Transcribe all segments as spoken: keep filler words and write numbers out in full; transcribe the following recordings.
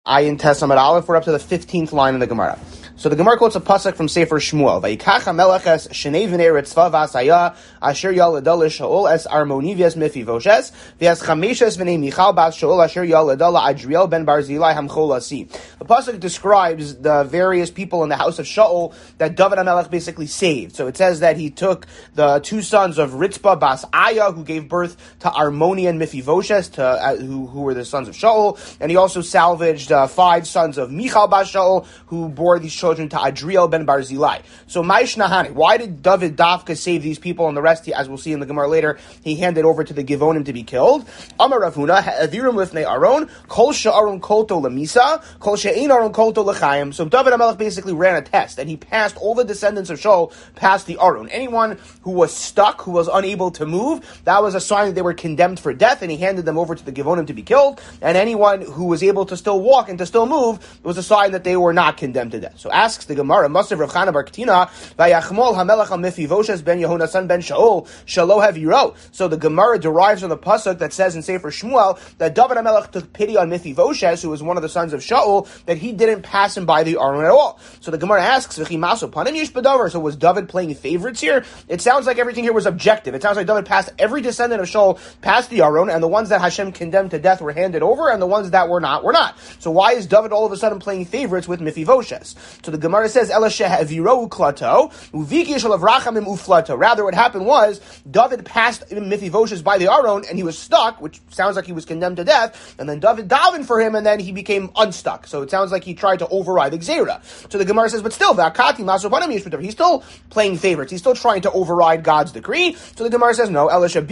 Ayin Tesamad Aleph. We're up to the fifteenth line in the Gemara. So the Gemara quotes a pasuk from Sefer Shmuel. Vayikach hamelech es shnei v'nei ritzva v'asaya asher yalada l'Shaul es Armonivias Mefivoshes v'es chameshes v'nei Michal bas Shaul asher yalada l'Adriel ben Barzilai hamchol asi. The pasuk describes the various people in the house of Shaul that David HaMelech basically saved. So it says that he took the two sons of Ritzpah bas Aya, who gave birth to Armoni and Mefivoshes, to uh, who who were the sons of Shaul, and he also salvaged uh, five sons of Michal bas Shaul, who bore these children to Adriel ben Barzilai. So Maish Nahani, why did David Dafka save these people, and the rest, he, as we'll see in the Gemara later, he handed over to the Givonim to be killed? Amar Rav Huna, Ha'avirum lifnei Aron, Kol she'aron kolto lemisa, Kol she'ein aron kolto lechayim. So David HaMelech basically ran a test, and he passed all the descendants of Shaul past the Aron. Anyone who was stuck, who was unable to move, that was a sign that they were condemned for death, and he handed them over to the Givonim to be killed. And anyone who was able to still walk and to still move, it was a sign that they were not condemned to death. So asks the Gemara, Masav Rav Chana bar Katina, Vayachmol hamelech al Mefivoshes ben Yehonasan ben Shaul, Shalo Haviro. So the Gemara derives from the pasuk that says in Sefer Shmuel that David HaMelech took pity on Mefivoshes, who was one of the sons of Shaul, that he didn't pass him by the Aron at all. So the Gemara asks, V'chimaso panim yish b'davar. So was David playing favorites here? It sounds like everything here was objective. It sounds like David passed every descendant of Shaul past the Aron, and the ones that Hashem condemned to death were handed over, and the ones that were not were not. So why is David all of a sudden playing favorites with Mefivoshes? So the Gemara says, klato, rather what happened was, David passed Mefivoshes by the Aron, and he was stuck, which sounds like he was condemned to death, and then David davened for him, and then he became unstuck. So it sounds like he tried to override the Gzeira. So the Gemara says, but still, he's still playing favorites. He's still trying to override God's decree. So the Gemara says, no,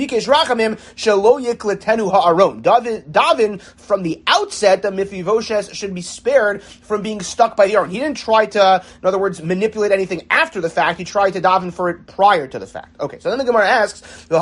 David, David, from the outset, the Mefivoshes should be spared from being stuck by the Aron. He didn't try to, in other words, manipulate anything after the fact. He tried to daven for it prior to the fact. Okay, so then the Gemara asks,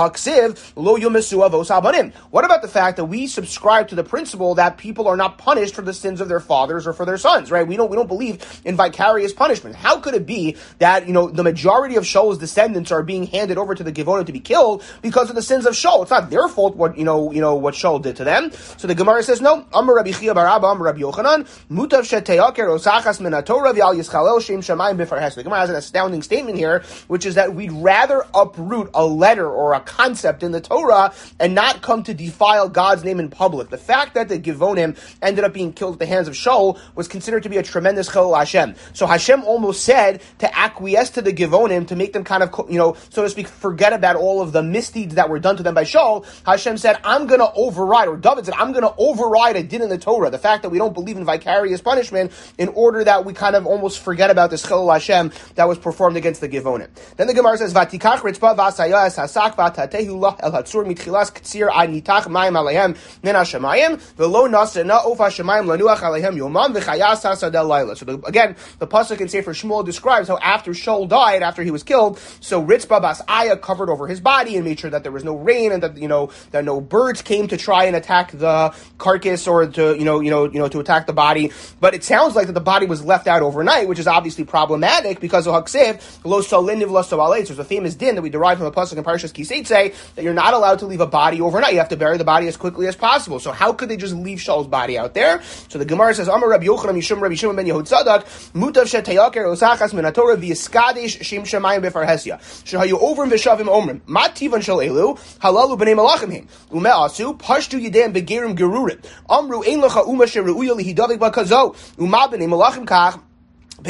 what about the fact that we subscribe to the principle that people are not punished for the sins of their fathers or for their sons, right? We don't we don't believe in vicarious punishment. How could it be that, you know, the majority of Shaul's descendants are being handed over to the Givonim to be killed because of the sins of Shaul? It's not their fault what, you know, you know, what Shaul did to them. So the Gemara says, no, Amar Rabbi Chia bar Abba, Amar Rabbi Yochanan, Mutav sheteyaker osachas min haTorah v'al yischalel shem shamayim b'farhes. The Gemara has an astounding statement here, which is that we'd rather uproot a letter or a concept in the Torah and not come to defile God's name in public. The fact that the Givonim ended up being killed at the hands of Shaul was considered to be a tremendous chilul Hashem. So Hashem almost said to acquiesce to the Givonim, to make them kind of, you know, so to speak, forget about all of the misdeeds that were done to them by Shaul. Hashem said, I'm going to override, or David said, I'm going to override a din in the Torah, the fact that we don't believe in vicarious punishment, in order that we kind of almost forget about this chilul Hashem that was performed against the Givonim. Then the Gemara says, Vatikach ritzpa v'asaya es hasak v'atatehu lah el hatzur mitchilas ktsir ad nitach mayim alehem min hashamayim v'lo nasena of hashamayim lanuach alehem yomam v'chayas hasadel laila. So the, again, the pasuk in Sefer Shmuel describes how after Shaul died, after he was killed, so Ritzpah bas Aya covered over his body and made sure that there was no rain and that, you know, that no birds came to try and attack the carcass or to, you know, you know, you know, to attack the body. But it sounds like that the body was left out overnight, which is obviously problematic because of Haksev, lo saliniv lo soalei. There's a famous din that we derive from the pasuk in Parshas Kiseitze that you're not allowed to leave a body overnight. You have to bury the body as quickly as possible. So how could they just leave Shaul's body out there? So the Gemara says, Amar Rabbi Yochanan Yishum Rabbi Shimon ben Yehozadak, Mutav sheteyaker osachas min haTorah v'yiskadesh shem shamayim b'farhesia. Shehayu ovrim v'shavim omrim. Mat tivan shel elu halalu b'nei malachim hin. Ume'asu pashtu yidem begerim gerurim. Amru ein lecha uma sheruuya lihidavik b'kazo. Uma b'nei malachim kach. The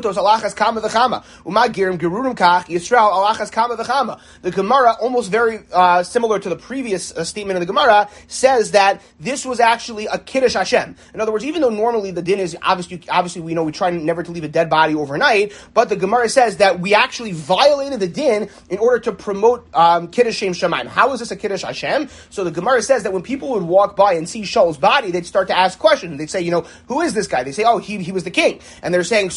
Gemara, almost very uh, similar to the previous uh, statement of the Gemara, says that this was actually a Kiddush Hashem. In other words, even though normally the din is, obviously, obviously we know we try never to leave a dead body overnight, but the Gemara says that we actually violated the din in order to promote um, Kiddush Shem Shamayim. How is this a Kiddush Hashem? So the Gemara says that when people would walk by and see Shaul's body, they'd start to ask questions. They'd say, you know, who is this guy? They say, oh, he, he was the king. And they're saying,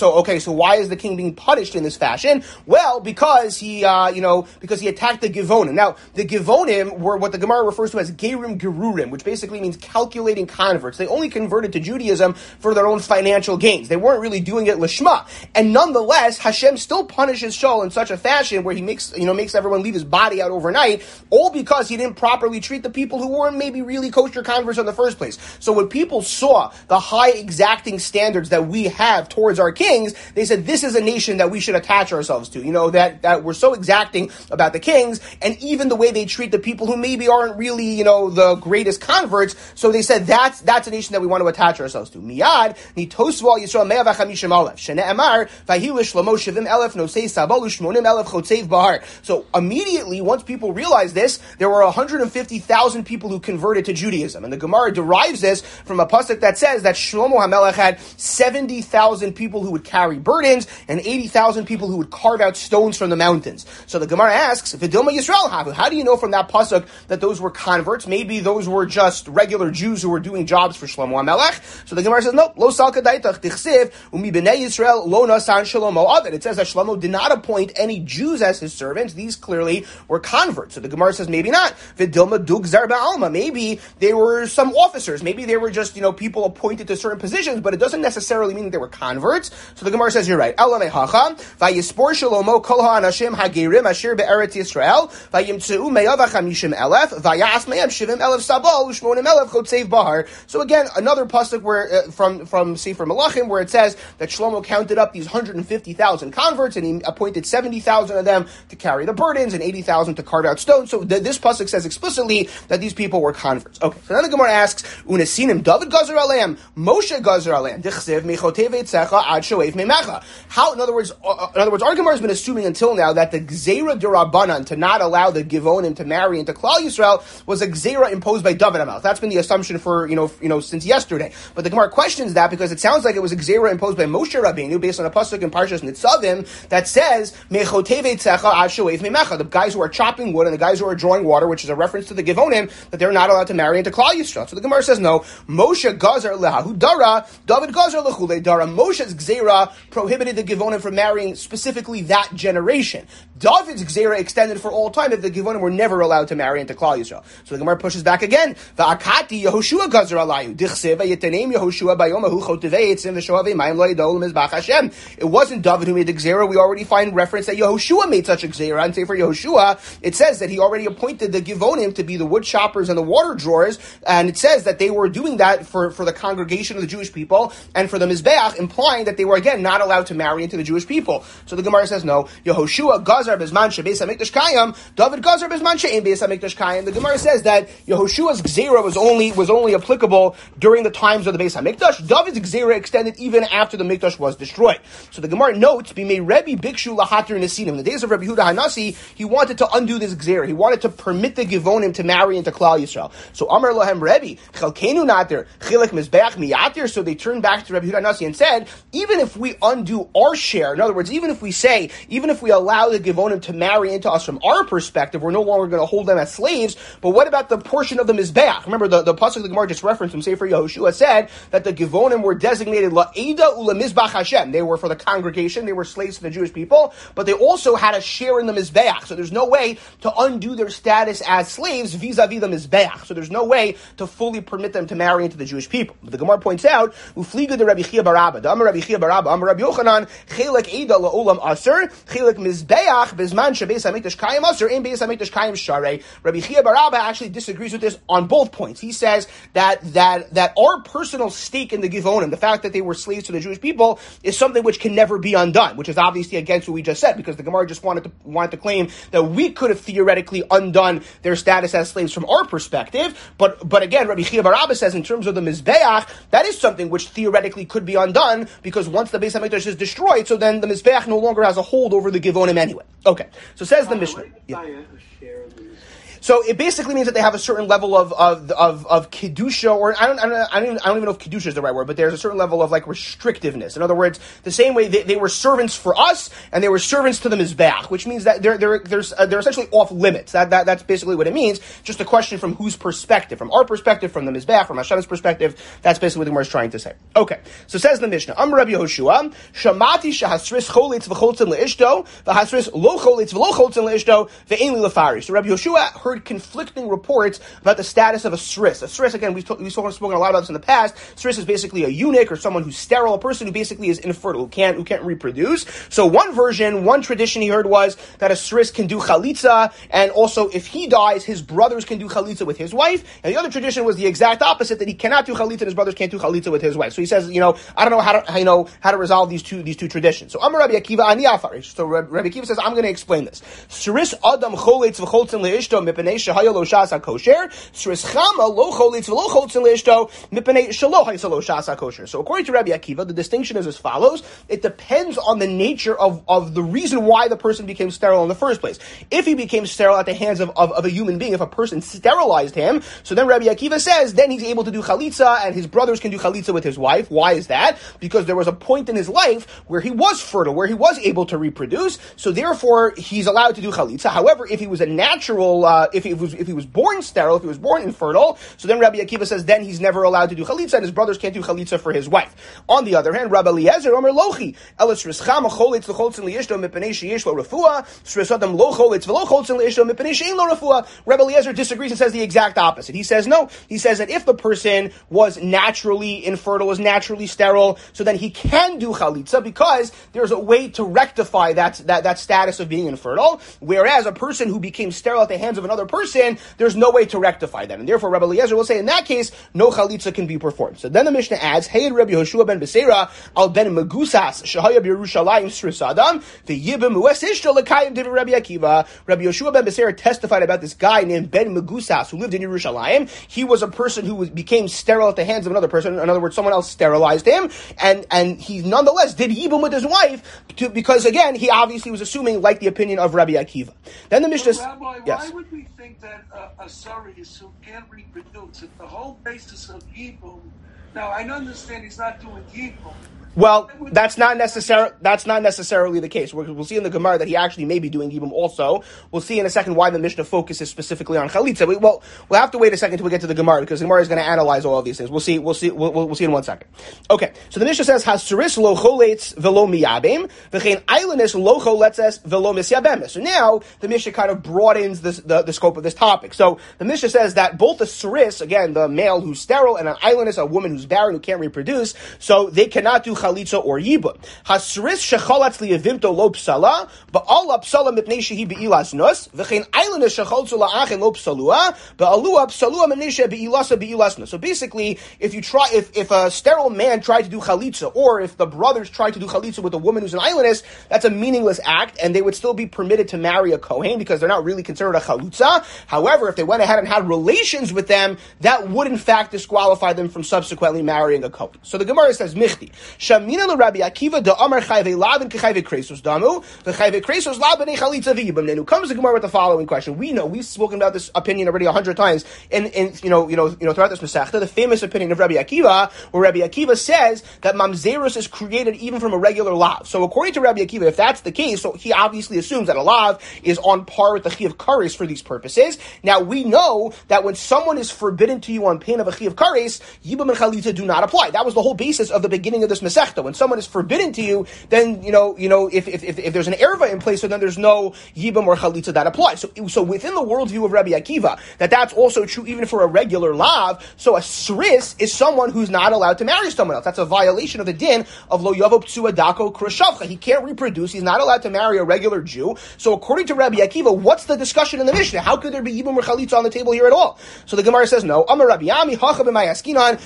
so okay, so why is the king being punished in this fashion? Well, because he, uh, you know, because he attacked the Givonim. Now, the Givonim were what the Gemara refers to as Gerim Gerurim, which basically means calculating converts. They only converted to Judaism for their own financial gains. They weren't really doing it lishma. And nonetheless, Hashem still punishes Shaul in such a fashion where he makes, you know, makes everyone leave his body out overnight, all because he didn't properly treat the people who weren't maybe really kosher converts in the first place. So when people saw the high exacting standards that we have towards our kings, they said, this is a nation that we should attach ourselves to. You know, that, that we're so exacting about the kings, and even the way they treat the people who maybe aren't really, you know, the greatest converts. So they said, that's, that's a nation that we want to attach ourselves to. Miyad, nitosvu al Yisrael mea v'chamishim alef. Shene'emar, v'hilish l'mo shivim elef nosei sabalu shmonim elef chotzev bahar. So immediately, once people realized this, there were one hundred fifty thousand people who converted to Judaism. And the Gemara derives this from a pasuk that says that Shlomo HaMelech had seventy thousand people who would carry burdens and eighty thousand people who would carve out stones from the mountains. So the Gemara asks, V'dilma Yisrael havu. How do you know from that pasuk that those were converts? Maybe those were just regular Jews who were doing jobs for Shlomo HaMelech. So the Gemara says, no, lo salka daitach tichsiv umi b'nei Yisrael lo nasan shalomo avid. It says that Shlomo did not appoint any Jews as his servants. These clearly were converts. So the Gemara says, maybe not. V'dilma dug zar ba'alma. Maybe they were some officers. Maybe they were just, you know, people appointed to certain positions, but it doesn't necessarily mean that they were converts. So the Gemara says, you're right. Elamei hacha vayispor shalomo kol ha'anashim hagerim asher be'eretz Yisrael vayimtzeu me'ah v'chamishim elef vayas me'em shivim elef sabal u'shmonim elef chotzev bahar. So again, another pasuk where uh, from from Sefer Melachim where it says that Shlomo counted up these one hundred fifty thousand converts and he appointed seventy thousand of them to carry the burdens and eighty thousand to carve out stones. So th- this pasuk says explicitly that these people were converts. Okay, so then the Gemara asks, Unesinim David Gazer Aleim, Moshe Gazer Aleim, Dichsev Mechotev Eitzecha Ad Shoev Memecha. How, in other words, uh, in other words, our Gemara has been assuming until now that the Gzeira Durabanan to not allow the Givonim to marry into Klal Yisrael was a Gzeira imposed by David HaMelech. That's been the assumption for, you know, you know, since yesterday. But the Gemara questions that because it sounds like it was a Gzeira imposed by Moshe Rabbeinu based on a pasuk in Parshas Nitzavim that says Mechotev Eitzecha Ad Shoev Memecha. The guys who are chopping wood and the guys who are drawing water, which is a reference to the Givonim, that they're not allowed to marry into Klal Yisrael. So the Gemara says no. Moshe Gazer lehahu dara, David Gazer lechule dara. Moshe's Gzeira prohibited the Givonim from marrying specifically that generation. David's Gzeira extended for all time that the Givonim were never allowed to marry into Klal Yisrael. So the Gemara pushes back again. Va'akati Yehoshua Gazer alayu dichsev yitenem Yehoshua bayomahu chotevei etzim v'shoavei mayim lo yidol mizbach Hashem. It wasn't David who made the Gzeira. We already find reference that Yehoshua made such a Gzeira. And say for Yehoshua, it says that he already appointed the Givonim to be the wood choppers and the water drawers, and it says that they were doing that for, for the congregation of the Jewish people and for the Mizbeach, implying that they were again not allowed to marry into the Jewish people. So the Gemara says no. Yehoshua Gazar Bezman Shebeis HaMikdash Kayim, David Gazar Bezman She'ein Beis HaMikdash Kayim. The Gemara says that Yehoshua's Gzeira was only was only applicable during the times of the Beis HaMikdash. David's Gzeira extended even after the Mikdash was destroyed. So the Gemara notes, Bimei Rebbe Bikshu Lahatir Nesinim. In the days of Rabbi Yehuda Hanasi, he wanted to undo this Gzeira. He wanted to permit the Givonim to marry into Klal Yisrael. So Amar Lohem Rebbe, Chalkenu Natir, Chilek Mizbeach Miyatir. So they turned back to Rabbi Yehuda Hanasi and said, even if we undo our share, in other words, even if we say, even if we allow the Givonim to marry into us from our perspective, we're no longer going to hold them as slaves, but what about the portion of the Mizbeach? Remember, the, the pasuk the Gemara just referenced from Sefer Yehoshua said that the Givonim were designated La'eda Ula Mizbach Hashem. They were for the congregation, they were slaves to the Jewish people, but they also had a share in the Mizbeach. So there's no way to undo their status as slaves vis-a-vis the Mizbeach. So there's no way to fully permit them to marry into the Jewish people. But the Gemara points out, Ufliga de Rabbi Chia Barabba, the Amar Rabbi Chia Barabba, Amar Rabbi Yochanan, Chelek Eda La'olam Aser, Chelek Mizbeach, Bezman Shebeis HaMikdash Kayim Aser, In Beis HaMikdash Kayim Sharei. Rabbi Chia Barabba actually disagrees with this on both points. He says that that that our personal stake in the Givonim, the fact that they were slaves to the Jewish people, is something which can never be undone, which is obviously against what we just said, because the Gemara just wanted to wanted to claim that we could have theoretically undone their status as slaves from our perspective. But but again, Rabbi Chia Barabba says in terms of the Mizbeach, that is something which theoretically could be undone, because once the Beis HaMikdash is destroyed, so then the Mizbeach no longer has a hold over the Givonim anyway. Okay, so says the Mishnah. Yeah. So it basically means that they have a certain level of of of, of kedusha, or I don't I don't I don't, even, I don't even know if kedusha is the right word, but there's a certain level of like restrictiveness. In other words, the same way they, they were servants for us and they were servants to the mizbeach, which means that they're they're there's uh, they're essentially off limits. That that that's basically what it means. Just a question from whose perspective, from our perspective, from the mizbeach, from Hashem's perspective. That's basically what the Gemara is trying to say. Okay, so says the Mishnah, Amar Rabbi Yehoshua, Shamati shehasris cholitz v'choltzin leishto, v'hasris lo cholitz v'lo choltzin leishto, ve'en li lefari. So Rabbi Yehoshua heard conflicting reports about the status of a sris. A sris, again, we've, we've spoken a lot about this in the past. Sris is basically a eunuch or someone who's sterile, a person who basically is infertile, who can't who can't reproduce. So one version, one tradition he heard was that a sris can do chalitza, and also if he dies, his brothers can do chalitza with his wife. And the other tradition was the exact opposite, that he cannot do chalitza and his brothers can't do chalitza with his wife. So he says, you know, I don't know how to, you know, how to resolve these two these two traditions. So Amar Rabbi Akiva ani afarish. So Rabbi Akiva says, I'm going to explain this. Sris adam cholitz v'choltzin leishto mipnei shehaya lo shas hakosher. Sris chama lo cholitz v'lo choltzin leishto mipnei shelo haysa lo shas hakosher. So according to Rabbi Akiva, the distinction is as follows. It depends on the nature of, of the reason why the person became sterile in the first place. If he became sterile at the hands of, of, of a human being, if a person sterilized him, so then Rabbi Akiva says, then he's able to do chalitza, and his brothers can do chalitza with his wife. Why is that? Because there was a point in his life where he was fertile, where he was able to reproduce, so therefore he's allowed to do chalitza. However, if he was a natural, uh, if he was if he was born sterile, if he was born infertile, so then Rabbi Akiva says, then he's never allowed to do chalitza, and his brothers can't do chalitza for his wife. On the other hand, Rabbi Eliezer Omer Lochi, Elis Rischam Cholitz L'Choltzin L'Yishto Mipnei Sheyesh Lo Refuah, Sris Adam Lo Cholitz V'Lo Choltzin L'Yishto Mipnei She'ein Lo Refuah. Rabbi Eliezer disagrees and says the exact opposite. He says no. He says that if the person was naturally infertile, was naturally sterile, so then he can do chalitza because there's a way to rectify that that that status of being infertile. Whereas a person who became sterile at the hands of another person, there's no way to rectify that, and therefore Rabbi Eliezer will say in that case no chalitza can be performed. So then the Mishnah adds, Hey Rabbi Yehoshua ben Beseira al ben Megusas shehaya b'Yerushalayim sris adam v'yibim ues ishto l'kayim divrei Rabbi Akiva. Rabbi Yehoshua ben Beseira testified about this guy named Ben Megusas who lived in Yerushalayim. He was a person who was, became sterile at the hands of another person. In other words, someone else sterilized him, and and he nonetheless did yibum with his wife to, because again he obviously was assuming like the opinion of Rabbi Akiva. Then the Mishnah, well, Rabbi, yes. Why would we think that uh, a saris who can't reproduce, if the whole basis of yibum? Now I understand he's not doing yibum. Well, that's not necessarily that's not necessarily the case. We'll, we'll see in the Gemara that he actually may be doing yibum also. We'll see in a second why the Mishnah focuses specifically on chalitza. We, well, we'll have to wait a second until we get to the Gemara because the Gemara is going to analyze all of these things. We'll see. We'll see. We'll, we'll see in one second. Okay. So the Mishnah says hasuris lo choletz velo miyabim v'chein eilenis lo choletzes velo misyabem. So now the Mishnah kind of broadens this, the the scope of this topic. So the Mishnah says that both the suris, again the male who's sterile, and an eilenis, a woman who's barren who can't reproduce, so they cannot do chalitza or yibum. Hasris shechalatz liyavimto lo psala, ba'ala psala mipnei shehi be'ilas nus, v'chein eilenis shechaltzu la'achin lo psalua, ba'alua psalua mipnei shehi be'ilasa be'ilas nus. So basically, if you try, if, if a sterile man tried to do chalitza, or if the brothers tried to do chalitza with a woman who's an eilenis, that's a meaningless act, and they would still be permitted to marry a kohen because they're not really considered a chalutza. However, if they went ahead and had relations with them, that would in fact disqualify them from subsequently marrying a kohen. So the Gemara says, Michti, Shamina Rabbi Akiva da Amar Chayve Lavin Kechayve Kresos Damu the Chayve Kresos Lavin Chalitza V'Yibam. Then who comes to Gemara with the following question? We know we've spoken about this opinion already a hundred times, in, in you know you know you know throughout this Masechta, the famous opinion of Rabbi Akiva, where Rabbi Akiva says that Mamzerus is created even from a regular lav. So according to Rabbi Akiva, if that's the case, so he obviously assumes that a lav is on par with the Chi of Kares for these purposes. Now we know that when someone is forbidden to you on pain of a Chi of Kares, Yibam and Chalitza do not apply. That was the whole basis of the beginning of this Masechta. When someone is forbidden to you, then you know, you know, if if if, if there's an erva in place, so then there's no yibam or chalitza that applies. So, so within the worldview of Rabbi Akiva, that that's also true even for a regular lav. So a sris is someone who's not allowed to marry someone else. That's a violation of the din of lo yavo ptsua dako krashavcha. He can't reproduce. He's not allowed to marry a regular Jew. So according to Rabbi Akiva, what's the discussion in the Mishnah? How could there be yibam or chalitza on the table here at all? So the Gemara says no. Amar Rabbi Yami hacha b'mayaskinan kagon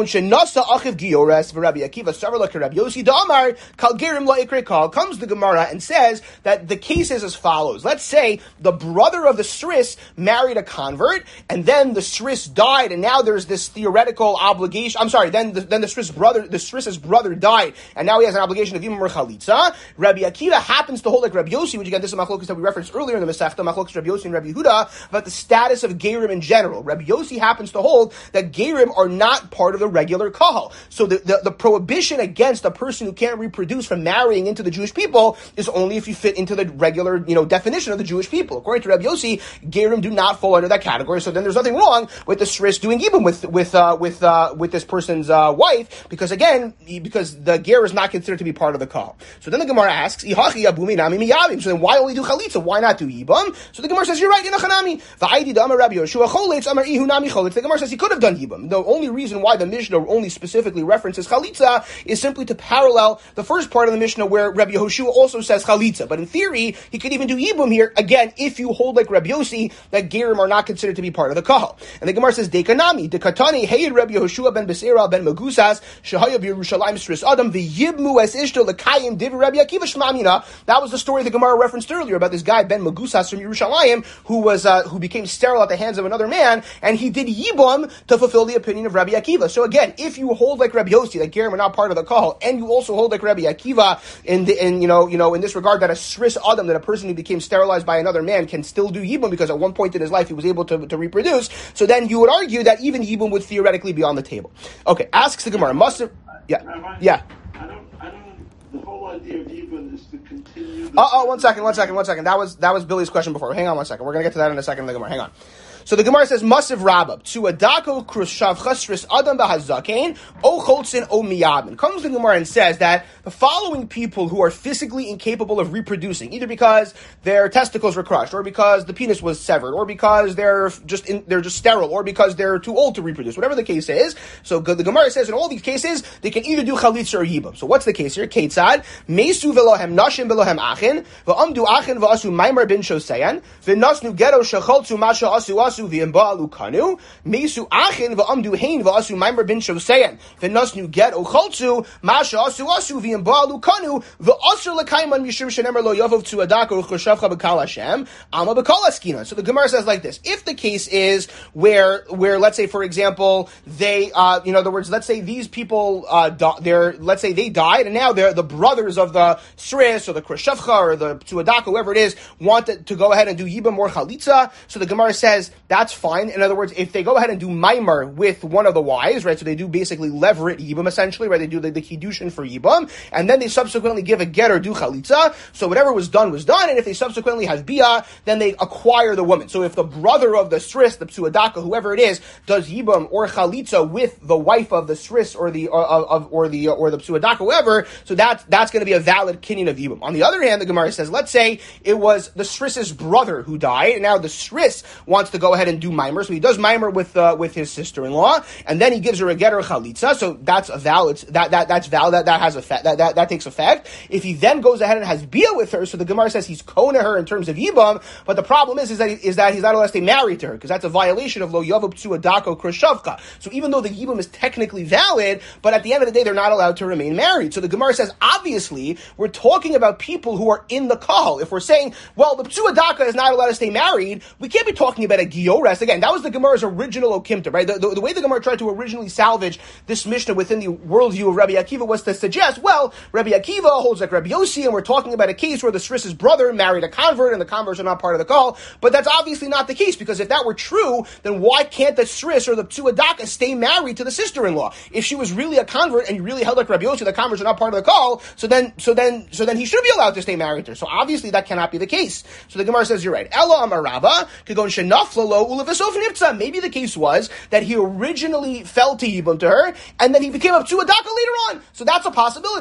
shenasa achiv giores for Rabbi Akiva savar like Rabbi Yossi Damar kal gerim la ikre kal. Comes the Gemara and says that the case is as follows. Let's say the brother of the Sris married a convert, and then the Sris died, and now there's this theoretical obligation. I'm sorry. Then the, then the Sris brother, the Sris's brother died, and now he has an obligation of yibum or chalitza. Rabbi Akiva happens to hold like Rabbi Yossi, which again this is machlokas that we referenced earlier in the Masechta, machlokas Rabbi Yossi and Rabbi Yehuda, about the status of gerim in general. Rabbi Yossi happens to hold that gerim are not part of the regular kahal. So the, the, the prohibition against a person who can't reproduce from marrying into the Jewish people is only if you fit into the regular, you know, definition of the Jewish people. According to Rabbi Yossi, gerim do not fall under that category. So then there's nothing wrong with the Sris doing yibum with with uh, with uh, with this person's uh, wife, because again, because the ger is not considered to be part of the kahal. So then the Gemara asks, Ihachi abumi nami miyavim. So then why only do chalitza? Why not do yibum? So the Gemara says, you're right, Yenachanami. Va'aydi da'amar Rabbi Yoshua choletz amar ihu nami choletz. The Gemara says he could have done yibum. The only reason why the Mishnah only specifically references chalitza is simply to parallel the first part of the Mishnah where Rabbi Yehoshua also says chalitza. But in theory, he could even do yibum here, again, if you hold like Rabbi Yossi, that gerim are not considered to be part of the kahal. And the Gemara says, Dekanami, Dekatani, Heyed Rabbi Yehoshua ben Beseira ben Magusas, Shahaya b'Yerushalayim Sris Adam, v'yibmu es ishto l'kayim div Rabbi Akiva shmamina. That was the story the Gemara referenced earlier about this guy, Ben Magusas from Yerushalayim, who was, uh, who became sterile at the hands of another man, and he did yibum to fulfill the opinion of Rabbi Akiva. So again, if you hold like Rabbi Yossi, that gerim are not part of the kahal, and you also hold like Rabbi Akiva in the, in, you know, you know, in this regard, that a Sris Adam, that a person who became sterilized by another man can still do yibum because at one point in his life he was able to, to reproduce, so then you would argue that even yibum would theoretically be on the table. Okay, asks the Gemara, must have, yeah, Rabbi, yeah. I don't, I don't, the whole idea of yibum is to continue. Oh, oh, one second, one second, one second. That was, that was Billy's question before. Hang on one second. We're going to get to that in a second in the Gemara. Hang on. So the Gemara says, Masiv Rabab, to adako krushav chasris adam bahazakein, o choltzin o miyabin. Comes the Gemara and says that the following people who are physically incapable of reproducing, either because their testicles were crushed, or because the penis was severed, or because they're just in, they're just sterile, or because they're too old to reproduce, whatever the case is. So the Gemara says in all these cases, they can either do chalitza or yibum. So what's the case here? Ketzad, mesu velohem nashim velohem achin, ve'amdu achin ve'asu maimar bin shoseyan, ve'nasnu gero shecholtzu masha asu asu v'imba alukanu, mesu achin ve'amdu hein ve'asu maimar bin shoseyan, ve'nasnu gero choltzu masha asu asu v'imba alukanu, ve'asur l'kaiman mishum shenemer lo yavov tu adako choshavcha b'kal Hashem, ama b'kal askina. So the Gemara says like this: if the case is where, where let's say, for example, they, uh, in other words, let's say these people, uh, they're, let's say they died, and now they're the brothers of the Sris or the Kreshevcha or the Tuadaka, whoever it is, want to, to go ahead and do Yibam or Chalitza. So the Gemara says that's fine. In other words, if they go ahead and do Maimar with one of the wives, right? So they do basically leverage Yibam essentially, right? They do the, the Kiddushin for Yibam, and then they subsequently give a get or do Chalitza. So whatever was done was done, and if they subsequently have Bia, then they acquire the woman. So if the brother of the Sris, the Tuadaka, whoever it is, does Yibam or Chalitza with the wife of the Sris or the, or, of, or the, or the Psuadaka, whoever, so that, that's going to be a valid kinyan of Yibam. On the other hand, the Gemara says, let's say it was the Sris's brother who died, and now the Sris wants to go ahead and do Maimer, so he does Maimer with, uh, with his sister-in-law, and then he gives her a get or Chalitza, so that's a valid, that, that, that's valid, that, that has effect, that, that, that takes effect. If he then goes ahead and has Bia with her, so the Gemara says he's kona her in terms of Yibam, but the problem is, is that, he, is that he's not allowed to stay married to her, because that's a violation of Lo Yavub Tsuadako Krashavka. So even though the Yibam is technically valid, but at the end of the day, they're not allowed to remain married. So the Gemara says, obviously, we're talking about people who are in the kahal. If we're saying, well, the Psuadaka is not allowed to stay married, we can't be talking about a Giores. Again, that was the Gemara's original Okimta, right? The, the, the way the Gemara tried to originally salvage this Mishnah within the worldview of Rabbi Akiva was to suggest, well, Rabbi Akiva holds like Rabbi Yossi, and we're talking about a case where the Sris's brother married a convert, and the converts are not part of the kahal. But that's obviously not the case, because if that were true, then why can't the Sris or the Psuadaka stay married to the sister-in-law? If she was really a convert and you really held like Rabbi Yossi, the converts are not part of the call, so then, so then, so then he should be allowed to stay married to her. So obviously that cannot be the case. So the Gemara says, you're right. Ella amarava, kagon shenaflalo ulevasof niptza. Maybe the case was that he originally fell to Yibam to her, and then he became a Psuadaka later on. So that's a possibility.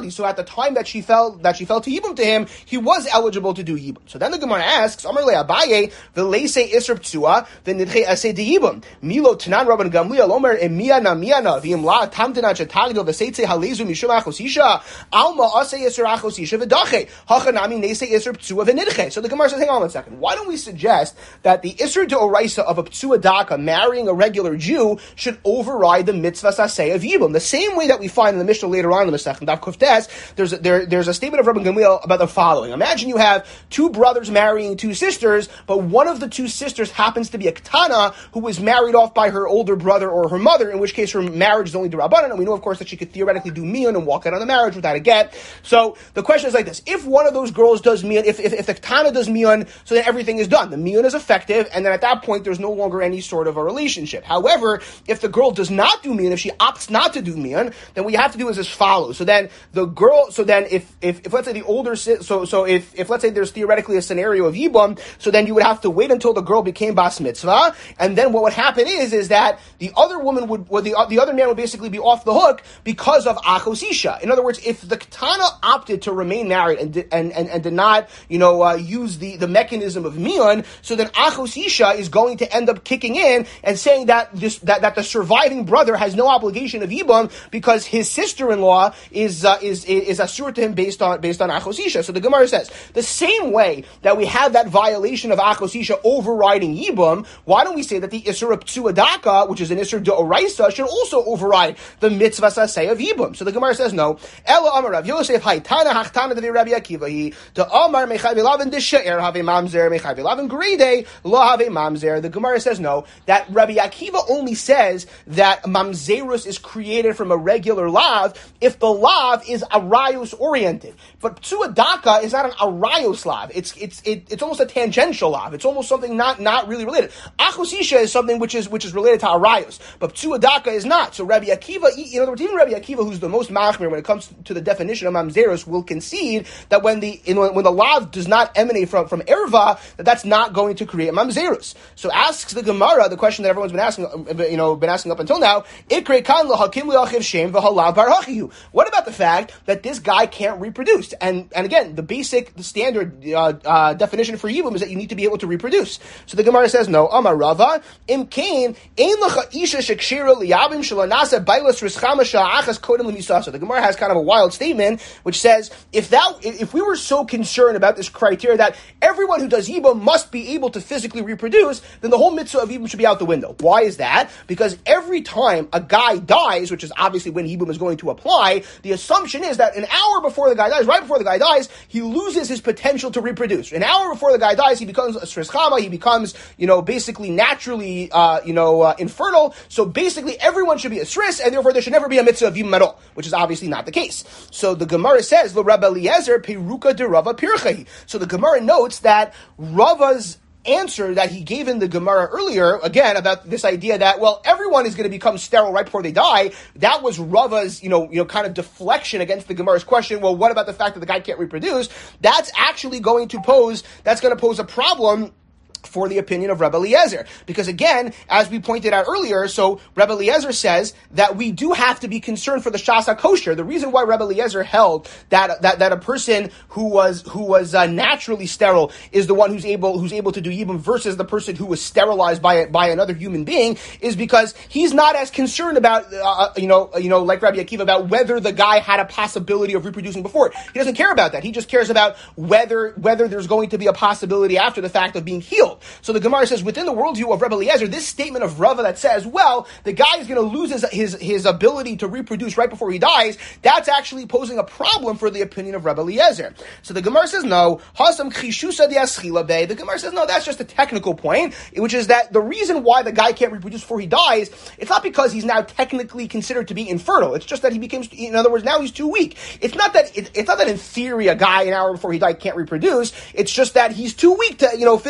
Hanami. So at the time that she fell that she fell to Yibum to him, he was eligible to do Yibum. So then the Gemara asks, Amar le Abaye, v'leise isr ptsua, v'nidche aseh de Yibum. Milo tanan Rabban Gamliel omer emia na mia na v'im la tamdena chetagdo v'seitze halezu mishum achosisha alma aseh isr achosisha v'dache hachanami neise isr ptsua v'nidche. So the Gemara says, hang on one second. Why don't we suggest that the isr de oraisa of a ptsua daka marrying a regular Jew should override the mitzvah saseh of Yibum? The same way that we find in the Mishnah later on in the Masechet Daf Kuftes, there's a, there, there's a statement of Rabban Gamliel about the following. Imagine you have two brothers marrying two sisters, but one of the two sisters happens to be a Ketana who was married off by her older brother or her mother, in which case her marriage is only d'Rabbanan, and we know, of course, that she could theoretically do miyun and walk out on the marriage without a get. So the question is like this. If one of those girls does miyun, if, if, if the Ketana does miyun, so then everything is done. The miyun is effective, and then at that point, there's no longer any sort of a relationship. However, if the girl does not do miyun, if she opts not to do miyun, then what you have to do is as follows. So then the girl, so then if, if, if let's say the older, so, so if, if let's say there's theoretically a scenario of Yibum, so then you would have to wait until the girl became Bas Mitzvah, and then what would happen is, is that the other woman would, or the, the other man would basically be off the hook because of Achos Isha. In other words, if the Ketana opted to remain married and, and, and, and did not, you know, uh, use the, the mechanism of Miyun, so then Achos Isha is going to end up kicking in and saying that this, that, that the surviving brother has no obligation of Yibum because his sister-in-law is, uh, is, is asur to him based on, based on Achos Isha. So the Gemara says, the same way that we have that violation of Achos Isha overriding Yibum, why don't we say that the Isser of Ptsuadaka, which is an Isser D'Oraisa, should also override the Mitzvah Saseh of Yibum? So the Gemara says no. Ela Amar Rav Yosef Haitana Hachtana Devi Rabbi Akiva Hi to Amar Mechai V'Lavin D'She'er Have Mamzer Mechai V'Lavin Gride Lo Have Mamzer. The Gemara says no, that Rabbi Akiva only says that Mamzerus is created from a regular lav if the lav is arayos oriented. But Ptsuadaka is not an arayos lav. It's it's it, it's almost a tangential lav. It's almost something not, not really related. Achos Isha is something which is which is related to arayos, but Ptsuadaka is not. So Rabbi Akiva, in other words, even Rabbi Akiva, who's the most machmir when it comes to the definition of mamzerus, will concede that when the in, when the lav does not emanate from from erva, that that's not going to create mamzerus. So asks the Gemara the question that everyone's been asking, you know, been asking up until now. Ikre kan lahakim liachiv shem v'halav bar hachihu. What about the fact that this guy can't reproduce? And and again, the basic, the standard uh, uh, definition for yibum is that you need to be able to reproduce. So the Gemara says no. Amar Rava im kain ein lacha isha shekshira liyabim shalanasa bailas rischama sha'achas kodem l'misasa. The Gemara has kind of a wild statement which says if that if we were so concerned about this criteria that everyone who does yibum must be able to physically reproduce, then the whole mitzvah of yibum should be out the window. Why is that? Because every time a guy dies, which is obviously when yibum is going to apply, the assumption is that an hour before the guy dies, right before the guy dies, he loses his potential to reproduce. An hour before the guy dies, he becomes a srischama, he becomes, you know, basically naturally, uh, you know, uh, infertile. So basically everyone should be a sris, and therefore there should never be a mitzvah of yibum at all, which is obviously not the case. So the Gemara says, "Lo Rabbi Eliezer peruka de Rava pirchahi." So the Gemara notes that Rava's answer that he gave in the Gemara earlier, again, about this idea that, well, everyone is going to become sterile right before they die, that was Rava's, you know, you know, kind of deflection against the Gemara's question, well, what about the fact that the guy can't reproduce? That's actually going to pose, that's going to pose a problem for the opinion of Rebbe Eliezer. Because again, as we pointed out earlier, so Rebbe Eliezer says that we do have to be concerned for the Shas HaKosher. The reason why Rebbe Eliezer held that that, that a person who was who was uh, naturally sterile is the one who's able who's able to do Yibum versus the person who was sterilized by by another human being is because he's not as concerned about uh, you know you know like Rabbi Akiva about whether the guy had a possibility of reproducing before. He doesn't care about that. He just cares about whether whether there's going to be a possibility after the fact of being healed. So the Gemara says, within the worldview of Rebbe Eliezer, this statement of Rava that says, well, the guy is going to lose his, his his ability to reproduce right before he dies, that's actually posing a problem for the opinion of Rebbe Eliezer. So the Gemara says, no, Hasam Chishusa Diaschila Bey. The Gemara says, no, that's just a technical point, which is that the reason why the guy can't reproduce before he dies, it's not because he's now technically considered to be infertile. It's just that he becomes, in other words, now he's too weak. It's not that, it, it's not that in theory a guy an hour before he died can't reproduce. It's just that he's too weak to, you know, physically engage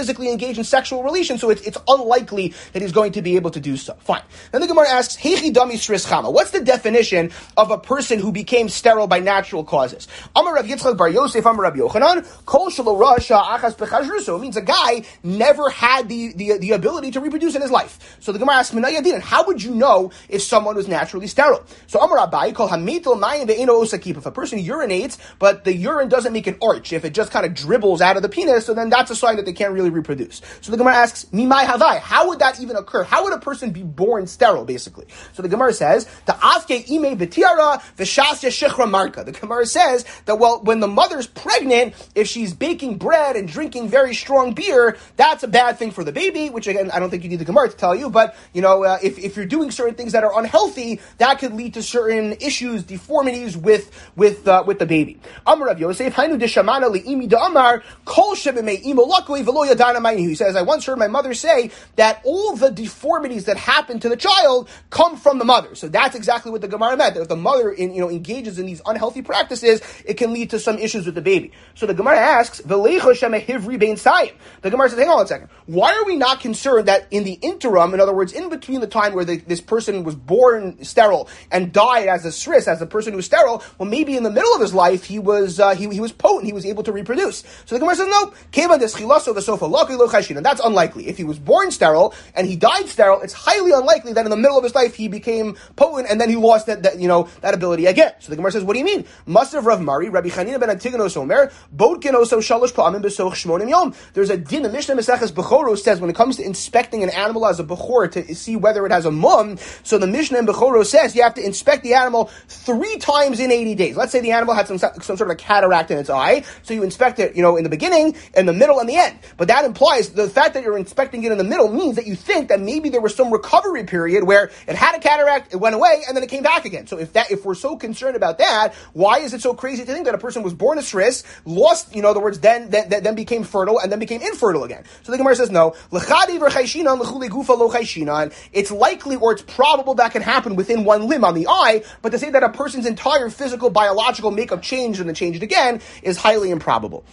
engage in sexual relations, so it's, it's unlikely that he's going to be able to do so. Fine. Then the Gemara asks, Heichi dami sris chama. What's the definition of a person who became sterile by natural causes? Amar Rav Yitzchak bar Yosef, Amar Rav Yochanan, kol shelo rasha achas bechazruso. It means a guy never had the, the, the ability to reproduce in his life. So the Gemara asks, Minayadin, how would you know if someone was naturally sterile? So Amar Abai, kol hamitel mayim ve'eno osakip. If a person urinates, but the urine doesn't make an arch, if it just kind of dribbles out of the penis, so then that's a sign that they can't really reproduce. So the Gemara asks, Mimai havai, how would that even occur? How would a person be born sterile, basically? So the Gemara says, the afke ime betiara v'shasya shechra marka. The Gemara says that, well, when the mother's pregnant, if she's baking bread and drinking very strong beer, that's a bad thing for the baby, which again, I don't think you need the Gemara to tell you, but, you know, uh, if, if you're doing certain things that are unhealthy, that could lead to certain issues, deformities with, with, uh, with the baby. Amar Rav Yosef, Hainu deshamana li'imi da'amar, kol shebemei imo lakui v'lo yadana mayni. He says, I once heard my mother say that all the deformities that happen to the child come from the mother. So that's exactly what the Gemara meant. That if the mother, in, you know, engages in these unhealthy practices, it can lead to some issues with the baby. So the Gemara asks, V'leicho shemehivri bein sayim. The Gemara says, hang on a second. Why are we not concerned that in the interim, in other words, in between the time where the, this person was born sterile and died as a sris, as a person who was sterile, well, maybe in the middle of his life he was uh, he, he was potent, he was able to reproduce. So the Gemara says, no, kevan deschilaso v'sofa laki lo chayshina. That's unlikely. If he was born sterile and he died sterile, it's highly unlikely that in the middle of his life he became potent and then he lost that, that you know that ability again. So the Gemara says, what do you mean? Must have Rav Mari, Rabbi Chanina ben Antigonos Omer, bodkin oso shalosh pa'amim b'soch shmonim yom. There's a din, the Mishnah Maseches Bechoro says when it comes to inspecting an animal as a bechor to see whether it has a mum, so the Mishnah in Bechoro says you have to inspect the animal three times in eighty days. Let's say the animal had some, some sort of a cataract in its eye, so you inspect it, you know, in the beginning, in the middle, and the end. But that implies, the fact that you're inspecting it in the middle means that you think that maybe there was some recovery period where it had a cataract, it went away, and then it came back again. So if that, if we're so concerned about that, why is it so crazy to think that a person was born a sris, lost, you know, in other words, then, then, then became fertile, and then became infertile again? So the Gemara says, no. It's likely or it's probable that can happen within one limb on the eye, but to say that a person's entire physical, biological makeup changed and then changed again is highly improbable.